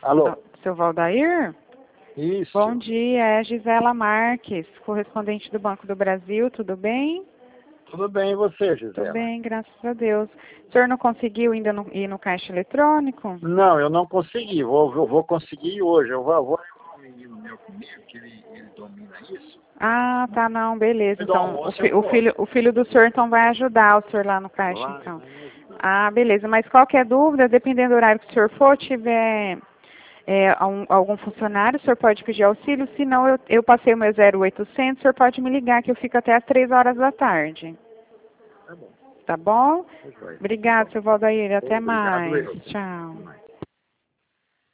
Alô? Seu Valdair? Isso. Bom dia, é Gisela Marques, correspondente do Banco do Brasil, tudo bem? Tudo bem e você, Gisela? Tudo bem, graças a Deus. O senhor não conseguiu ainda ir no caixa eletrônico? Não, eu não consegui. Eu vou conseguir hoje. Eu vou levar um menino meu comigo, que ele domina isso. Ah, tá, não, beleza. Do Então, almoço eu o filho do senhor então vai ajudar o senhor lá no caixa, então. Ah, beleza. Mas qualquer dúvida, dependendo do horário que o senhor for, tiver algum funcionário, o senhor pode pedir auxílio. Se não, eu passei o meu 0800, o senhor pode me ligar, que eu fico até às 3 horas da tarde. Tá bom. Tá bom? Tá joia. Obrigado, seu Valdair. Até Obrigado, mais. eu. Tchau. Até mais.